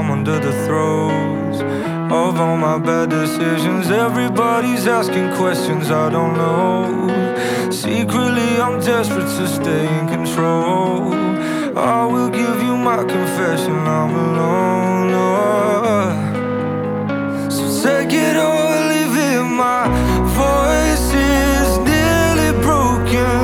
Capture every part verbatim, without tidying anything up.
I'm under the throes of all my bad decisions. Everybody's asking questions I don't know. Secretly I'm desperate to stay in control. I will give you my confession, I'm alone. Oh. So take it or leave it, my voice is nearly broken,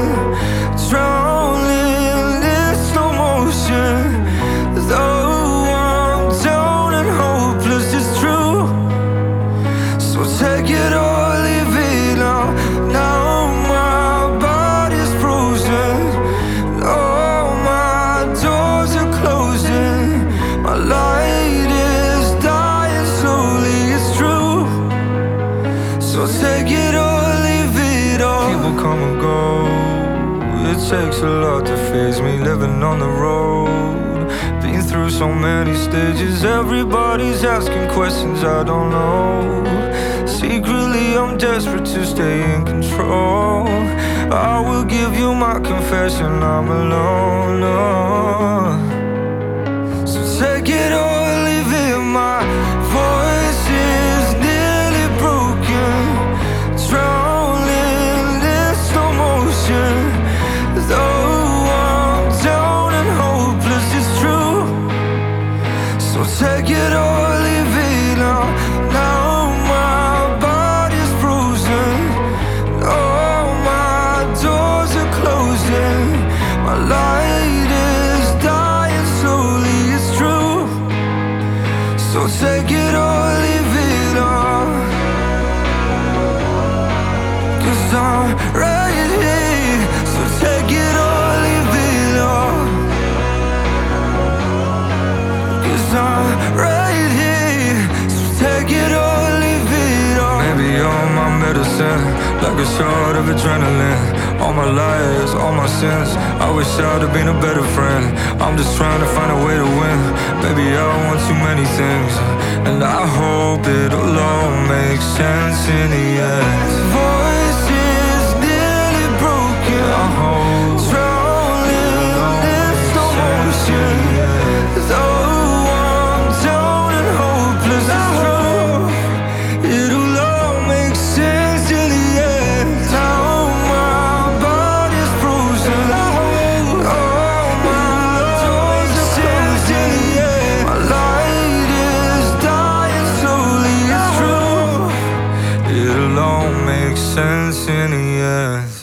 drowning in slow motion. Though I'm down and hopeless, it's true. So take it or leave it now. Now my body's frozen, all my doors are closing. My light is dying slowly, it's true. So take it or leave it all. People come and go, it takes a lot to faze me, living on the road. Been through so many stages. Everybody's asking questions I don't know. Secretly I'm desperate to stay in control. I will give you my confession, I'm alone. Oh. So take it or leave it, my voice is nearly broken, drowning in slow motion. Though I'm down and hopeless, it's true. So take it or leave it now. Now my body's frozen, all my doors are closing. My light is dying slowly, it's true. So take it or leave it all. 'Cause I'm right here. So take it or leave it all. 'Cause I'm right here. So take it or leave it all. Maybe you're my medicine, like a shot of adrenaline. All my lies, all my sins, I wish I'd have been a better friend. I'm just trying to find a way to win. Baby, I want too many things, and I hope it'll all make sense in the end. Voice is nearly broken, I hope drowning in slow motion. Though I'm down and hopeless, I hope it'll all make sense in the end. Now my body's frozen, all my doors are closed in the end. My light is dying slowly, it's true. It'll all make sense in the end.